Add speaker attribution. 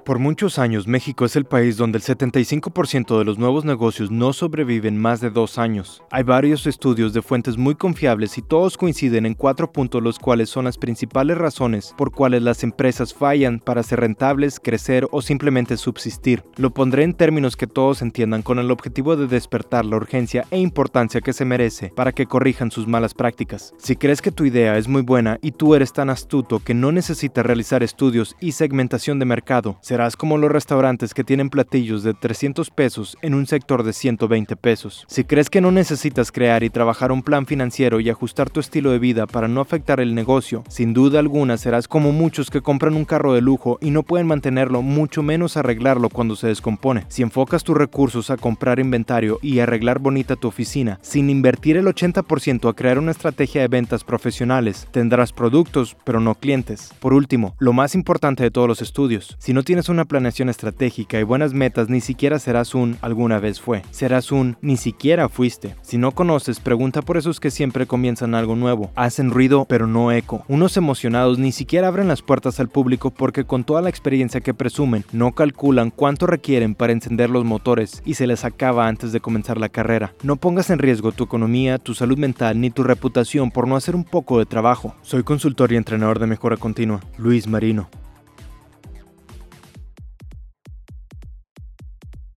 Speaker 1: Por muchos años, México es el país donde el 75% de los nuevos negocios no sobreviven más de 2 años. Hay varios estudios de fuentes muy confiables y todos coinciden en 4 puntos, los cuales son las principales razones por cuales las empresas fallan para ser rentables, crecer o simplemente subsistir. Lo pondré en términos que todos entiendan con el objetivo de despertar la urgencia e importancia que se merece para que corrijan sus malas prácticas. Si crees que tu idea es muy buena y tú eres tan astuto que no necesitas realizar estudios y segmentación de mercado, serás como los restaurantes que tienen platillos de 300 pesos en un sector de 120 pesos. Si crees que no necesitas crear y trabajar un plan financiero y ajustar tu estilo de vida para no afectar el negocio, sin duda alguna serás como muchos que compran un carro de lujo y no pueden mantenerlo, mucho menos arreglarlo cuando se descompone. Si enfocas tus recursos a comprar inventario y arreglar bonita tu oficina, sin invertir el 80% a crear una estrategia de ventas profesionales, tendrás productos, pero no clientes. Por último, lo más importante de todos los estudios, si no tienes una planeación estratégica y buenas metas, ni siquiera serás un alguna vez fue, serás un ni siquiera fuiste. Si no conoces, pregunta por esos que siempre comienzan algo nuevo, hacen ruido pero no eco. Unos emocionados ni siquiera abren las puertas al público porque con toda la experiencia que presumen, no calculan cuánto requieren para encender los motores y se les acaba antes de comenzar la carrera. No pongas en riesgo tu economía, tu salud mental ni tu reputación por no hacer un poco de trabajo. Soy consultor y entrenador de mejora continua, Luis Marino.